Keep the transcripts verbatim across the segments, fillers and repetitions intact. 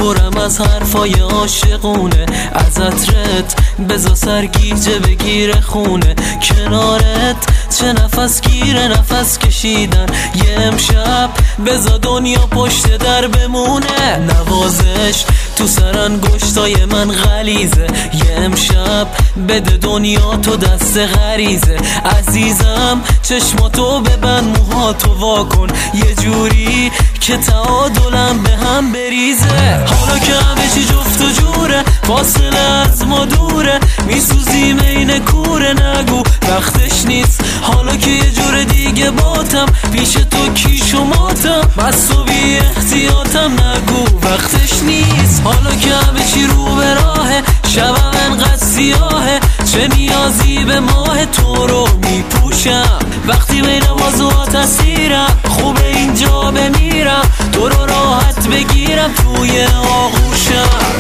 پرم از حرفای عاشقونه، از عطرت بزا سرگیجه بگیره خونه. کنارت چه نفس گیره نفس کشیدن، یه امشب بزا دنیا پشت در بمونه. نوازش تو سرانگشتای من غلیزه، یه امشب بده دنیا تو دست غریزه. عزیزم چشماتو ببند موهاتو واکن، یه جوری که تعادلم به هم بریزه. حالا که همه چی جفت و جوره، فاصله از ما دوره، میسوزیم این کوره. نگو وقتش نیست، حالا که یه جور دیگه باتم پیش تو کیش و ماتم، بس و بی احتیاطم. نگو وقتش نیست، حالا که همه چی رو به راهه، شبم انقدر سیاهه، چه نیازی به ماه تو رو میپوشم. وقتی بین موضوعات اسیرم، خوبه اینجا بمیرم، تو رو راحت بگیرم توی آغوشم.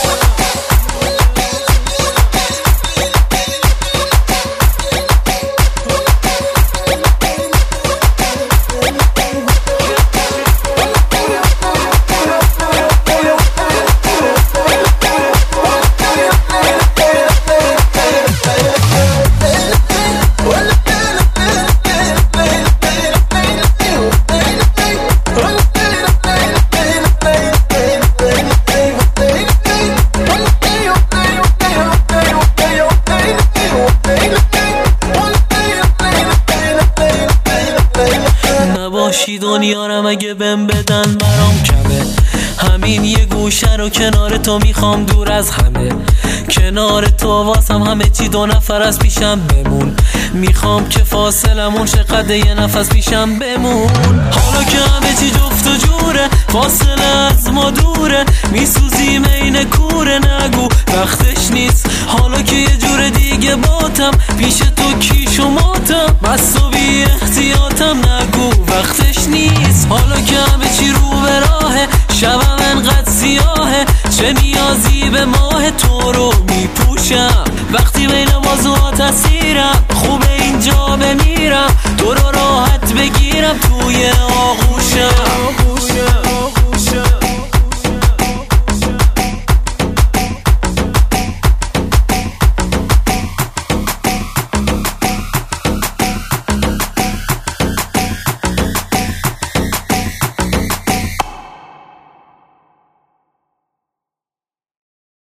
نباشی دنیارم اگه بهم بدن برام کمه، همین یه گوشه رو کنار تو میخوام دور از همه. کنار تو واسم همه چی دو نفر از پیشم بمون، میخوام که فاصلمون چقدر یه نفس پیشم بمون. حالا که همه چی جفت و جوره، فاصله از ما دوره، میسوزیم این کوره. نگو وقتش نیست، حالا که یه جور دیگه باتم پیش تو کیش و ماتم، بس و بی احتیاطم. نگو وقتش نیست، حالا که همه چی رو به راهه، شبم انقدر سیاهه، چه نیازی به ماه تو